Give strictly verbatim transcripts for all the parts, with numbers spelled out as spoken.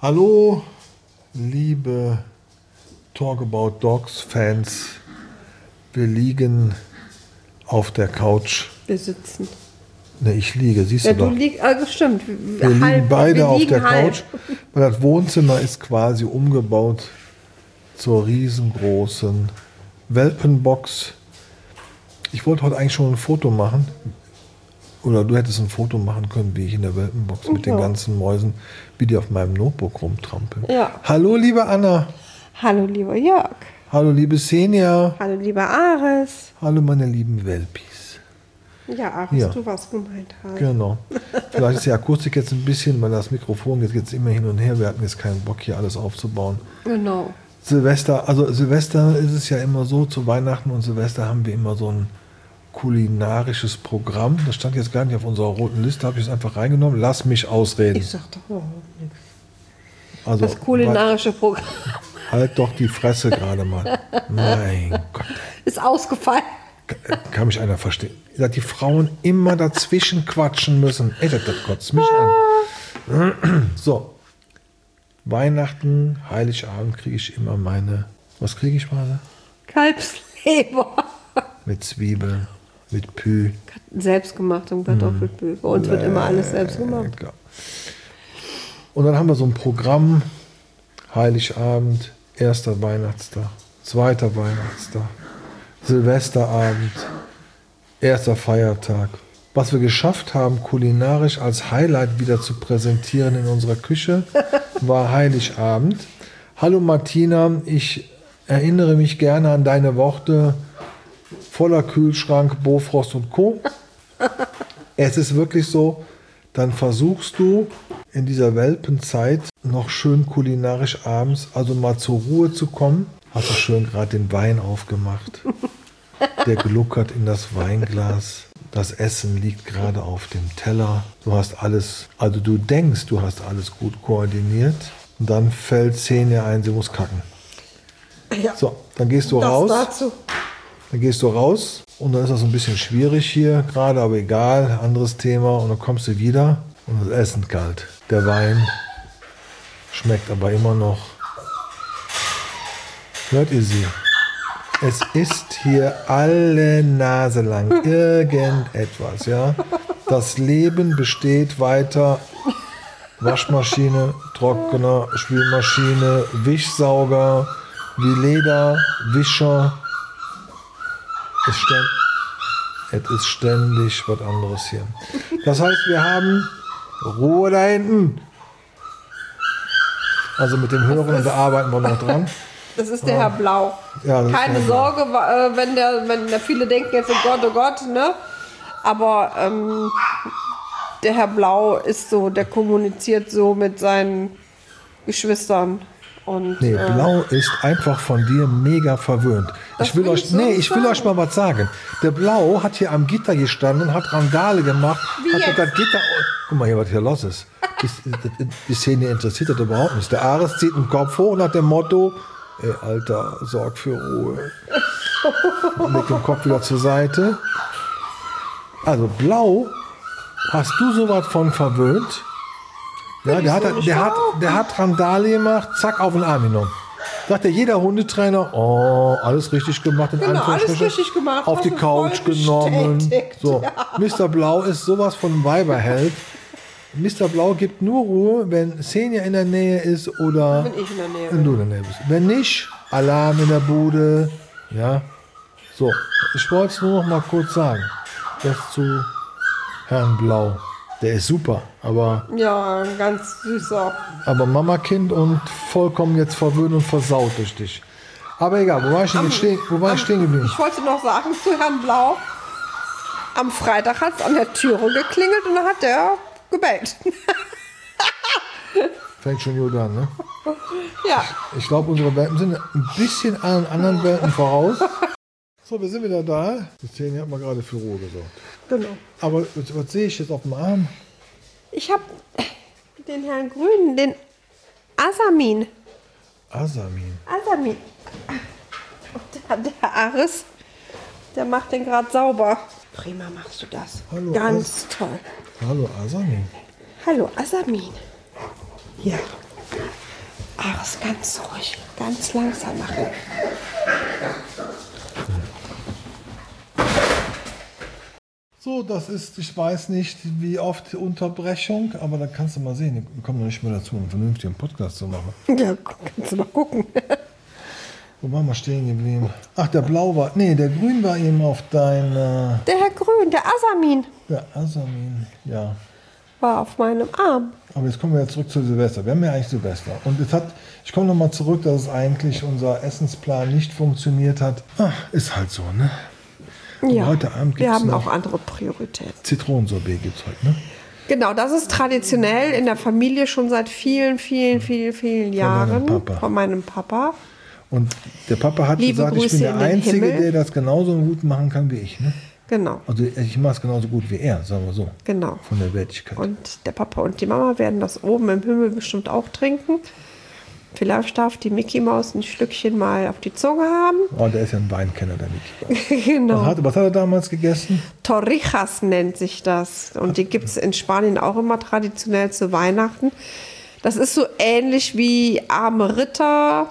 Hallo, liebe Talk About Dogs Fans. Wir liegen auf der Couch. Wir sitzen. Ne, ich liege, siehst Ja, du du doch. liegst, also stimmt. Wir liegen halb, beide wir auf liegen der halb. Couch, weil das Wohnzimmer ist quasi umgebaut zur riesengroßen Welpenbox. Ich wollte heute eigentlich schon ein Foto machen. Oder du hättest ein Foto machen können, wie ich in der Welpenbox mit Ja. den ganzen Mäusen, wie die auf meinem Notebook rumtrampeln. Ja. Hallo, liebe Anna. Hallo, lieber Jörg. Hallo, liebe Senja. Hallo, lieber Ares. Hallo, meine lieben Welpis. Ja, Ares, Ja. du warst gemeint. Halt. Genau. Vielleicht ist die Akustik jetzt ein bisschen, weil das Mikrofon geht jetzt immer hin und her. Wir hatten jetzt keinen Bock, hier alles aufzubauen. Genau. Silvester, also Silvester ist es ja immer so, zu Weihnachten und Silvester haben wir immer so ein kulinarisches Programm. Das stand jetzt gar nicht auf unserer roten Liste, habe ich es einfach reingenommen. Lass mich ausreden. Ich sag doch überhaupt nichts. Also, Das kulinarische Programm halt doch die Fresse gerade mal. Mein Gott. ist ausgefallen. Kann mich einer verstehen? Dass die Frauen immer dazwischen quatschen müssen. Ey, das, das kotzt mich an. So. Weihnachten, Heiligabend kriege ich immer meine. Was kriege ich mal? Kalbsleber. Mit Zwiebeln, mit Pü. Selbstgemachtem Kartoffelpü. Bei uns wird immer alles selbst gemacht. Lecker. Und dann haben wir so ein Programm. Heiligabend, erster Weihnachtstag, zweiter Weihnachtstag, Silvesterabend, erster Feiertag. Was wir geschafft haben, kulinarisch als Highlight wieder zu präsentieren in unserer Küche, war Heiligabend. Hallo Martina, ich erinnere mich gerne an deine Worte, voller Kühlschrank, Bofrost und Co. Es ist wirklich so, dann versuchst du in dieser Welpenzeit noch schön kulinarisch abends, also mal zur Ruhe zu kommen. Hast du schön gerade den Wein aufgemacht. Der gluckert in das Weinglas. Das Essen liegt gerade auf dem Teller. Du hast alles, also du denkst, du hast alles gut koordiniert. Und dann fällt Xenia ein, sie muss kacken. Ja. So, dann gehst du Das raus. dazu. Dann gehst du raus und dann ist das ein bisschen schwierig hier gerade, aber egal, anderes Thema. Und dann kommst du wieder und das Essen kalt. Der Wein schmeckt aber immer noch. Hört ihr sie? Es ist hier alle Nase lang irgendetwas, ja. Das Leben besteht weiter. Waschmaschine, Trockner, Spülmaschine, Wischsauger, wie Leder, Wischer. Es, ständ, es ist ständig was anderes hier. Das heißt, wir haben Ruhe da hinten. Also mit dem Hören, da arbeiten wir noch dran. Das ist der Herr Blau. Ja, das ist Keine der Herr Blau. Sorge, äh, wenn der, wenn der viele denken jetzt, oh Gott, oh Gott, ne? Aber ähm, der Herr Blau ist so, der kommuniziert so mit seinen Geschwistern. Und, Nee, äh, Blau ist einfach von dir mega verwöhnt. Das Ich will will euch, ich so nee, nicht ich will sagen. euch mal was sagen. Der Blau hat hier am Gitter gestanden, hat Randale gemacht, Wie hat jetzt? das Gitter. Guck mal hier, was hier los ist. Die, die, die Szene interessiert das überhaupt nicht. Der Ares zieht den Kopf hoch nach dem Motto: Ey, Alter, sorg für Ruhe. Und legt den Kopf wieder zur Seite. Also Blau, hast du sowas von verwöhnt? Ja, der hat, der, hat, der hat Randale gemacht, zack, auf den Arm genommen. Sagt ja jeder Hundetrainer, oh, alles richtig gemacht. In Genau, alles Anführungsstrichen. richtig gemacht, Auf hast die du Couch voll genommen. bestätigt, So, ja. Mister Blau ist sowas von Weiberheld. Mister Blau gibt nur Ruhe, wenn Xenia in der Nähe ist oder wenn ich in der Nähe wenn bin. du in der Nähe bist. Wenn nicht, Alarm in der Bude. Ja, so, ich wollte es nur noch mal kurz sagen. Das zu Herrn Blau. Der ist super, aber, Ja, ein ganz süßer. aber Mama-Kind und vollkommen jetzt verwöhnt und versaut durch dich. Aber egal, wo war ich denn jetzt stehen, wo war ich stehen geblieben? Ich wollte noch sagen zu Herrn Blau, am Freitag hat es an der Türe geklingelt und dann hat der gebellt. Fängt schon gut an, ne? Ja, Ich glaube, unsere Welpen sind ein bisschen an anderen Welpen voraus. So, wir sind wieder da. Die Szene hat mal gerade für Ruhe gesorgt. genau. Aber was, was sehe ich jetzt auf dem Arm? Ich habe den Herrn Grünen, den Asamin. Asamin. Asamin. Und der, der Ares, der macht den gerade sauber. Prima machst du das. Hallo, Ganz toll. Hallo Asamin. Hallo Asamin. Ja. Aber es ist ganz ruhig, ganz langsam machen. So, das ist, ich weiß nicht, wie oft Unterbrechung, aber da kannst du mal sehen, wir kommen noch nicht mehr dazu, einen vernünftigen Podcast zu machen. Ja, kannst du mal gucken. Wo waren wir stehen geblieben? Ach, der Blau war, nee, der Grün war eben auf dein... Äh, Der Herr Grün, der Asamin, der Asamin, ja. war auf meinem Arm. Aber jetzt kommen wir jetzt zurück zu Silvester. Wir haben ja eigentlich Silvester. Und jetzt hat, ich komme nochmal zurück, dass es eigentlich unser Essensplan nicht funktioniert hat. Ach, ist halt so, ne? Ja, heute Abend wir gibt's haben noch auch andere Prioritäten. Zitronensorbet gibt es heute, ne? Genau, das ist traditionell in der Familie schon seit vielen, vielen, vielen, vielen Jahren. deinem Papa. Von meinem Papa. Und der Papa hat Liebe gesagt, ich Grüße bin der in den Einzige, Himmel. der das genauso gut machen kann wie ich, ne? Genau, Also ich mache es genauso gut wie er, sagen wir so. genau. Von der Wertigkeit. Und der Papa und die Mama werden das oben im Himmel bestimmt auch trinken. Vielleicht darf die Mickey Maus ein Schlückchen mal auf die Zunge haben. Oh, der ist ja ein Weinkenner, der Mickey. Was Genau. hat, was hat er damals gegessen? Torrijas nennt sich das. Und die gibt es in Spanien auch immer traditionell zu Weihnachten. Das ist so ähnlich wie arme Ritter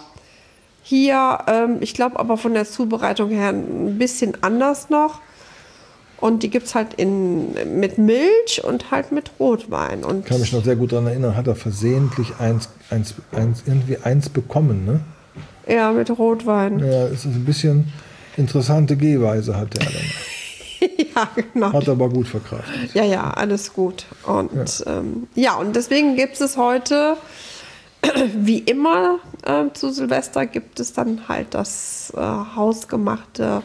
hier. Ähm, ich glaube aber von der Zubereitung her ein bisschen anders noch. Und die gibt es halt in, mit Milch und halt mit Rotwein. Und Ich kann mich noch sehr gut daran erinnern, hat er versehentlich eins, eins, eins, irgendwie eins bekommen, ne? ja, mit Rotwein. Ja, es ist ein bisschen interessante Gehweise hat der dann. Ja, genau. Hat aber gut verkraftet. Ja, ja, alles gut. Und ja, ähm, ja und deswegen gibt es heute, wie immer äh, zu Silvester, gibt es dann halt das äh, hausgemachte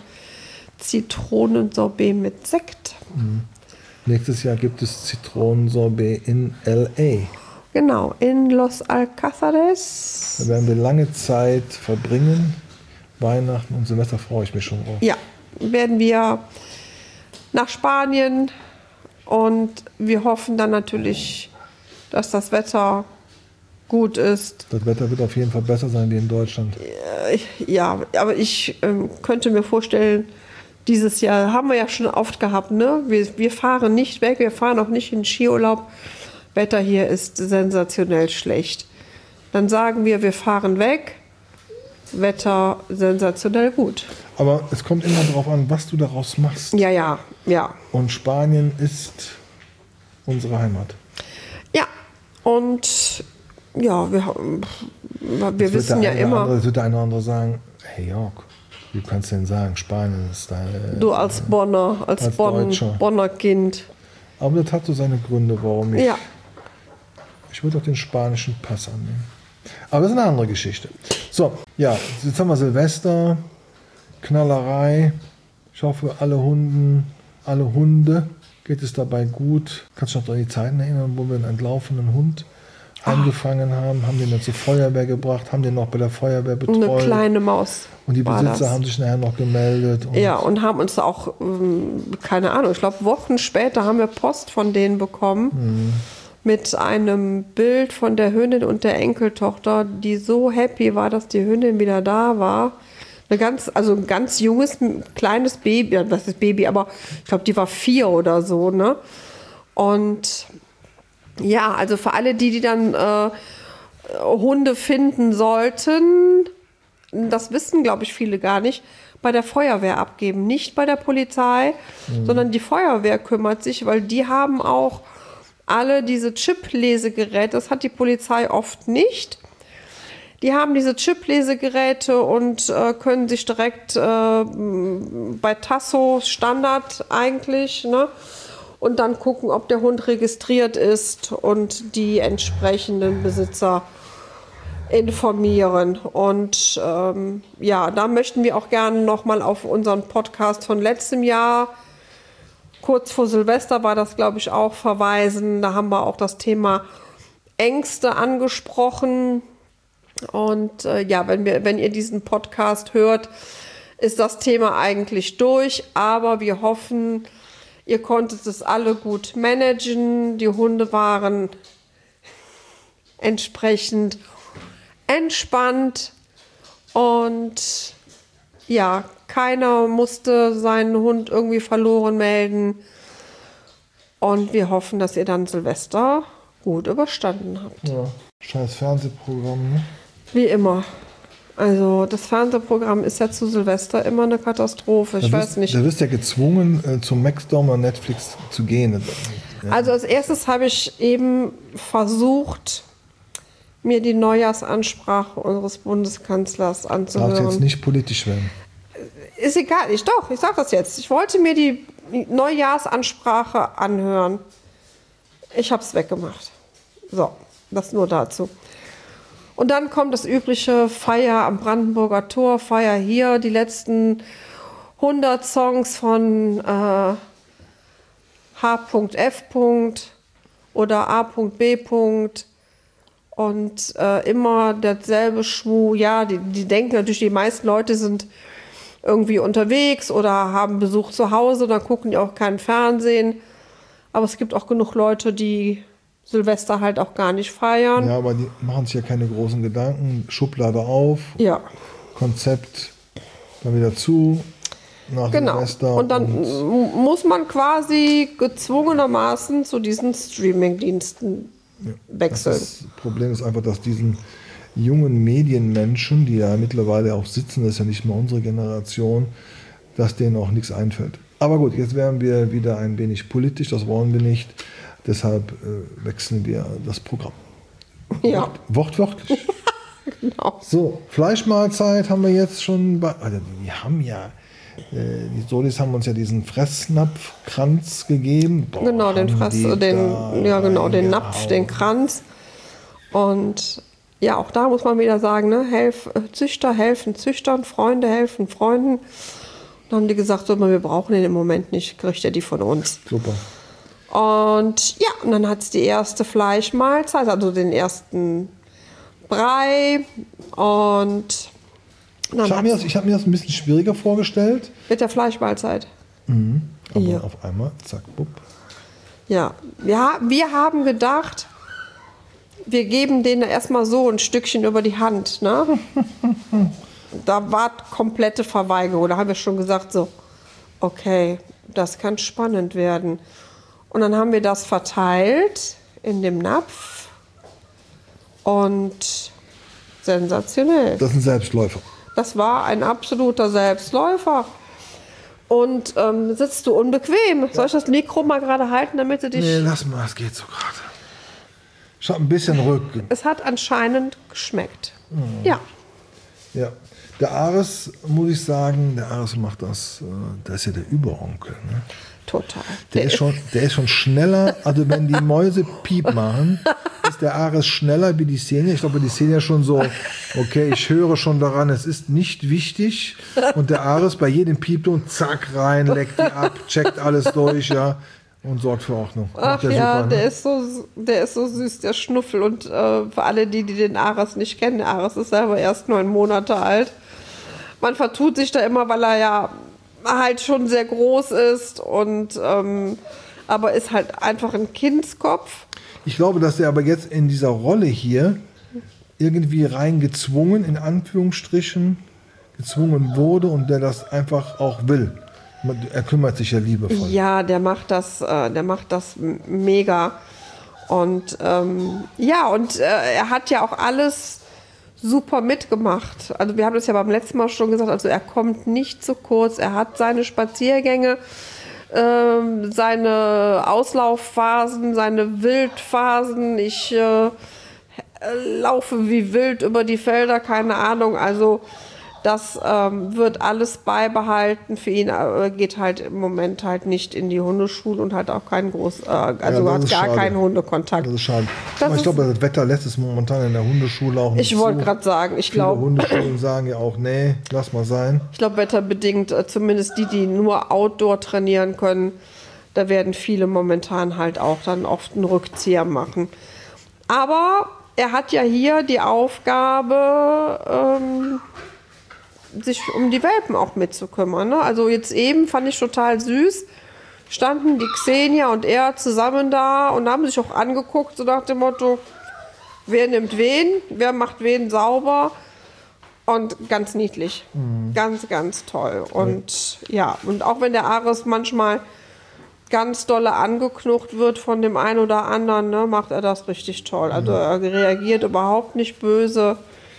Zitronensorbet mit Sekt. Mhm. Nächstes Jahr gibt es Zitronensorbet in L A. Genau, in Los Alcázares. Da werden wir lange Zeit verbringen. Weihnachten und Silvester freue ich mich schon drauf. Ja, werden wir nach Spanien und wir hoffen dann natürlich, dass das Wetter gut ist. Das Wetter wird auf jeden Fall besser sein wie in Deutschland. Ja, aber ich ähm, könnte mir vorstellen, dieses Jahr haben wir ja schon oft gehabt, ne? Wir, wir fahren nicht weg, wir fahren auch nicht in den Skiurlaub. Wetter hier ist sensationell schlecht. Dann sagen wir, wir fahren weg. Wetter sensationell gut. Aber es kommt immer darauf an, was du daraus machst. Ja, ja, ja. Und Spanien ist unsere Heimat. Ja, und ja, wir, wir wissen ja immer. Andere, wird der eine oder andere sagen, hey Jörg, wie kannst du denn sagen, Spanien ist deine... Du als Bonner, als, als Bonn, Deutscher. Bonner Kind. Aber das hat so seine Gründe, warum ich... Ja. Ich würde auch den spanischen Pass annehmen. Aber das ist eine andere Geschichte. So, ja, jetzt haben wir Silvester, Knallerei. Ich hoffe, alle Hunden, alle Hunde geht es dabei gut. Kannst du dich noch an die Zeiten erinnern, wo wir einen entlaufenen Hund angefangen haben, haben den dann zur Feuerwehr gebracht, haben den noch bei der Feuerwehr betreut. Eine kleine Maus. Und die Besitzer das. haben sich nachher noch gemeldet. Und ja, und haben uns auch, ähm, keine Ahnung, ich glaube Wochen später haben wir Post von denen bekommen. Mhm. Mit einem Bild von der Hündin und der Enkeltochter, die so happy war, dass die Hündin wieder da war. Eine ganz, also ein ganz junges, kleines Baby, was ist Baby, aber ich glaube, die war vier oder so, ne? Und ja, also für alle die, die dann äh, Hunde finden sollten, das wissen, glaube ich, viele gar nicht, bei der Feuerwehr abgeben. Nicht bei der Polizei, mhm. sondern die Feuerwehr kümmert sich, weil die haben auch alle diese Chip-Lesegeräte, das hat die Polizei oft nicht. Die haben diese Chip-Lesegeräte und äh, können sich direkt äh, bei Tasso Standard eigentlich, ne, und dann gucken, ob der Hund registriert ist und die entsprechenden Besitzer informieren. Und ähm, ja, da möchten wir auch gerne nochmal auf unseren Podcast von letztem Jahr, kurz vor Silvester war das, glaube ich, auch verweisen. Da haben wir auch das Thema Ängste angesprochen. Und äh, ja, wenn wir, wenn ihr diesen Podcast hört, ist das Thema eigentlich durch. Aber wir hoffen, ihr konntet es alle gut managen. Die Hunde waren entsprechend entspannt. Und ja, keiner musste seinen Hund irgendwie verloren melden. Und wir hoffen, dass ihr dann Silvester gut überstanden habt. Ja, scheiß Fernsehprogramm, ne? Wie immer. Also das Fernsehprogramm ist ja zu Silvester immer eine Katastrophe. Ich da weiß wirst, nicht. Da wirst du ja gezwungen, äh, zum Maxdome oder Netflix zu gehen. Ja. Also als erstes habe ich eben versucht, mir die Neujahrsansprache unseres Bundeskanzlers anzuhören. Darfst jetzt nicht politisch werden. Ist egal, ich doch, ich sage das jetzt. Ich wollte mir die Neujahrsansprache anhören. Ich habe es weggemacht. So, das nur dazu. Und dann kommt das übliche Feier am Brandenburger Tor, Feier hier, die letzten hundert Songs von äh, H F oder A B. Und äh, immer derselbe Schmuh. Ja, die, die denken natürlich, die meisten Leute sind irgendwie unterwegs oder haben Besuch zu Hause, dann gucken die auch kein Fernsehen. Aber es gibt auch genug Leute, die Silvester halt auch gar nicht feiern. Ja, aber die machen sich ja keine großen Gedanken. Schublade auf, Ja. Konzept dann wieder zu, nach Genau. Silvester. Und dann und muss man quasi gezwungenermaßen zu diesen Streaming-Diensten ja, wechseln. das Problem ist einfach, dass diesen jungen Medienmenschen, die ja mittlerweile auch sitzen, das ist ja nicht mehr unsere Generation, dass denen auch nichts einfällt. Aber gut, jetzt werden wir wieder ein wenig politisch, das wollen wir nicht. Deshalb äh, wechseln wir das Programm. Ja. Wortwörtlich. Genau. So, Fleischmahlzeit haben wir jetzt schon bei. Also wir haben ja, äh, die Solis haben uns ja diesen Fressnapfkranz gegeben. Boah, Genau, den haben Fress, die den, da ja genau, den Napf, reingehauen. den Kranz. Und ja, auch da muss man wieder sagen, ne, helf, Züchter helfen Züchtern, Freunde helfen Freunden. Dann haben die gesagt, so, wir brauchen den im Moment nicht, kriegt er die von uns. Super. Und ja, und dann hat es die erste Fleischmahlzeit, also den ersten Brei. Und dann Ich habe mir, hat's das- ich hab mir das ein bisschen schwieriger vorgestellt. mit der Fleischmahlzeit. Aber Ja. auf einmal, zack, bupp. Ja. ja, wir haben gedacht, wir geben denen erstmal so ein Stückchen über die Hand. Ne? Da war komplette Verweigerung. Da haben wir schon gesagt, so, okay, das kann spannend werden. Und dann haben wir das verteilt in dem Napf. Und sensationell. Das ist ein Selbstläufer. Das war ein absoluter Selbstläufer. Und ähm, sitzt du unbequem. Soll ich das Mikro mal gerade halten, damit du dich... Nee, lass mal, es geht so gerade. Ich habe ein bisschen Rücken. Es hat anscheinend geschmeckt. Ja. Ja. Der Ares, muss ich sagen, der Ares macht das, äh, der ist ja der Überonkel. Ne? Total. Der, ist schon, der ist schon schneller, also wenn die Mäuse Piep machen, ist der Ares schneller wie die Xenia. Ich glaube, die Xenia schon so, okay, ich höre schon daran, es ist nicht wichtig. Und der Ares bei jedem Piepton, zack, rein, leckt die ab, checkt alles durch, ja, und sorgt für Ordnung. Ach Macht der ja, super, der, ne? ist so, der ist so süß, der Schnuffel. Und äh, für alle, die, die den Ares nicht kennen, der Ares ist selber erst neun Monate alt. Man vertut sich da immer, weil er ja halt schon sehr groß ist. Und ähm, aber ist halt einfach ein Kindskopf. Ich glaube, dass er aber jetzt in dieser Rolle hier irgendwie reingezwungen, in Anführungsstrichen, gezwungen wurde und der das einfach auch will. Er kümmert sich ja liebevoll. Ja, der macht das, äh, der macht das m- mega. Und ähm, ja, und äh, er hat ja auch alles super mitgemacht. Also wir haben das ja beim letzten Mal schon gesagt, also er kommt nicht zu kurz, er hat seine Spaziergänge, ähm, seine Auslaufphasen, seine Wildphasen. Ich äh, laufe wie wild über die Felder, keine Ahnung, also das ähm, wird alles beibehalten. Für ihn äh, geht halt im Moment halt nicht in die Hundeschule und hat auch keinen groß, äh, also Ja, das hat ist gar schade. keinen Hundekontakt. Das ist schade. Das Aber ich ist- glaube, das Wetter lässt es momentan in der Hundeschule auch nicht Ich wollte zu. gerade sagen, ich Viele glaube, Hundeschulen sagen ja auch, nee, lass mal sein. ich glaube wetterbedingt, äh, zumindest die, die nur Outdoor trainieren können, da werden viele momentan halt auch dann oft einen Rückzieher machen. Aber er hat ja hier die Aufgabe, ähm, sich um die Welpen auch mitzukümmern. Ne? Also jetzt eben fand ich total süß, standen die Xenia und er zusammen da und haben sich auch angeguckt, so nach dem Motto, wer nimmt wen, wer macht wen sauber. Und ganz niedlich. Ganz, ganz toll. Und ja, und auch wenn der Ares manchmal ganz dolle angeknucht wird von dem einen oder anderen, ne, macht er das richtig toll. Also er reagiert überhaupt nicht böse.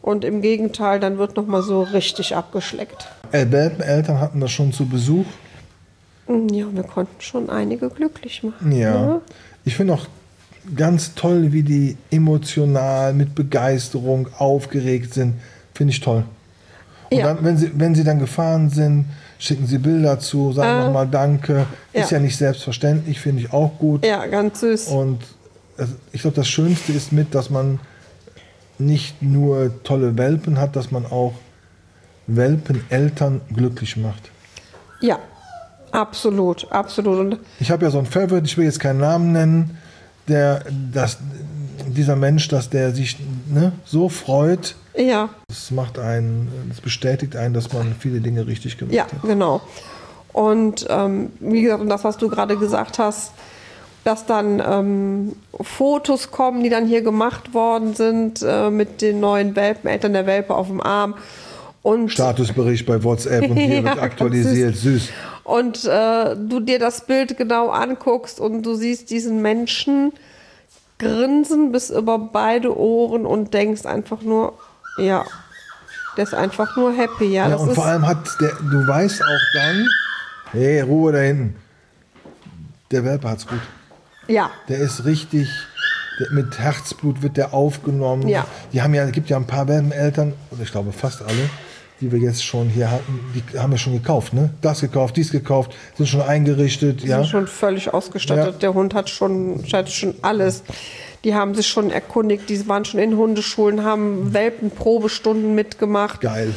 Und im Gegenteil, dann wird nochmal so richtig abgeschleckt. Äh, Welpeneltern hatten das schon zu Besuch. Ja, wir konnten schon einige glücklich machen. Ja. Ne? Ich finde auch ganz toll, wie die emotional mit Begeisterung aufgeregt sind. Finde ich toll. Und Ja. dann, wenn sie, wenn sie dann gefahren sind, schicken sie Bilder zu, sagen Äh, nochmal Danke. Ist ja. ja nicht selbstverständlich, finde ich auch gut. Ja, ganz süß. Und es- ich glaube, das Schönste ist mit, dass man nicht nur tolle Welpen hat, dass man auch Welpeneltern glücklich macht. Ja, absolut, absolut. Und Ich habe ja so einen Favorite, ich will jetzt keinen Namen nennen, der, dass dieser Mensch, dass der sich ne, so freut, ja, das macht einen, das bestätigt einen, dass man viele Dinge richtig gemacht ja, hat. genau. Und ähm, wie gesagt, und das, was du gerade gesagt hast, dass dann ähm, Fotos kommen, die dann hier gemacht worden sind äh, mit den neuen Welpeneltern, der Welpe auf dem Arm. Und Statusbericht bei WhatsApp und hier Ja, wird aktualisiert, süß. Und äh, du dir das Bild genau anguckst und du siehst diesen Menschen grinsen bis über beide Ohren und denkst einfach nur, ja, der ist einfach nur happy. Ja, Ja, das und ist, vor allem hat der, du weißt auch dann, hey, Ruhe da hinten, der Welpe hat's gut. ja, Der ist richtig, der, mit Herzblut wird der aufgenommen. Ja. Die haben ja, es gibt ja ein paar Welpeneltern, oder ich glaube fast alle, die wir jetzt schon hier hatten, die haben ja schon gekauft, ne? Das gekauft, dies gekauft, sind schon eingerichtet, die ja. sind schon völlig ausgestattet. Ja. Der Hund hat schon, hat schon alles. Die haben sich schon erkundigt, die waren schon in Hundeschulen, haben Welpenprobestunden mitgemacht. Geil.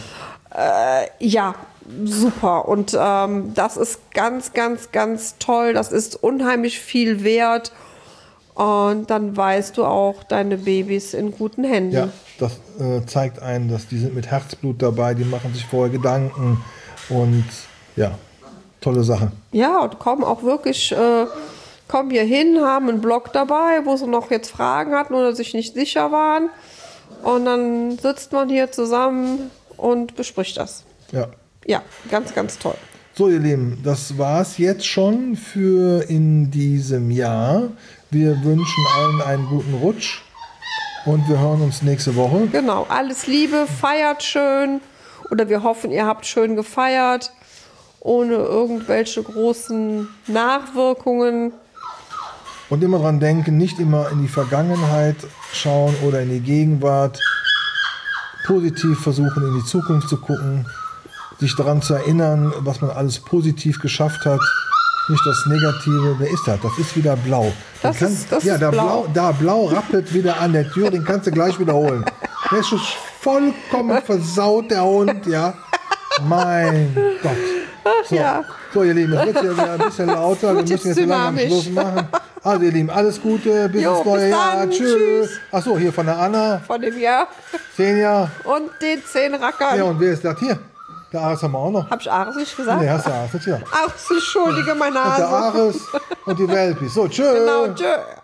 Ja, super. Und ähm, das ist ganz, ganz, ganz toll. Das ist unheimlich viel wert. Und dann weißt du auch, deine Babys in guten Händen. Ja, das äh, zeigt einen, dass die sind mit Herzblut dabei, die machen sich vorher Gedanken und ja, tolle Sache. Ja, und kommen auch wirklich, äh, kommen hier hin, haben einen Blog dabei, wo sie noch jetzt Fragen hatten oder sich nicht sicher waren. Und dann sitzt man hier zusammen und bespricht das. Ja. Ja, ganz, ganz toll. So, ihr Lieben, das war's jetzt schon für in diesem Jahr. Wir wünschen allen einen guten Rutsch und wir hören uns nächste Woche. Genau, alles Liebe, feiert schön. Oder wir hoffen, ihr habt schön gefeiert, ohne irgendwelche großen Nachwirkungen. Und immer dran denken, nicht immer in die Vergangenheit schauen oder in die Gegenwart. Positiv versuchen, in die Zukunft zu gucken. Sich daran zu erinnern, was man alles positiv geschafft hat. Nicht das Negative. Wer ist das? Das ist wieder blau. Das Den ist- das ja, ist da blau. Da blau rappelt wieder an der Tür. Den kannst du gleich wiederholen. Der ist schon vollkommen versaut, der Hund. Ja, mein Gott. So, ja. so ihr Lieben, es wird ja wieder ein bisschen lauter. Wir Wird müssen jetzt jetzt so langsam dynamisch. Schluss machen. Also ihr Lieben, alles Gute. Bis Jo, ins neue bis Jahr. dann. Tschüss. Tschüss. Achso, hier von der Anna. Von dem Jahr Senja. und den zehn Rackern. Ja, und wer ist das hier? Der Ares haben wir auch noch. Hab ich Ares nicht gesagt? Nee, hast du Ares nicht hier. Ach, entschuldige meine Und der Nase. Ares und die Welpis. So, tschüss. Genau, tschö.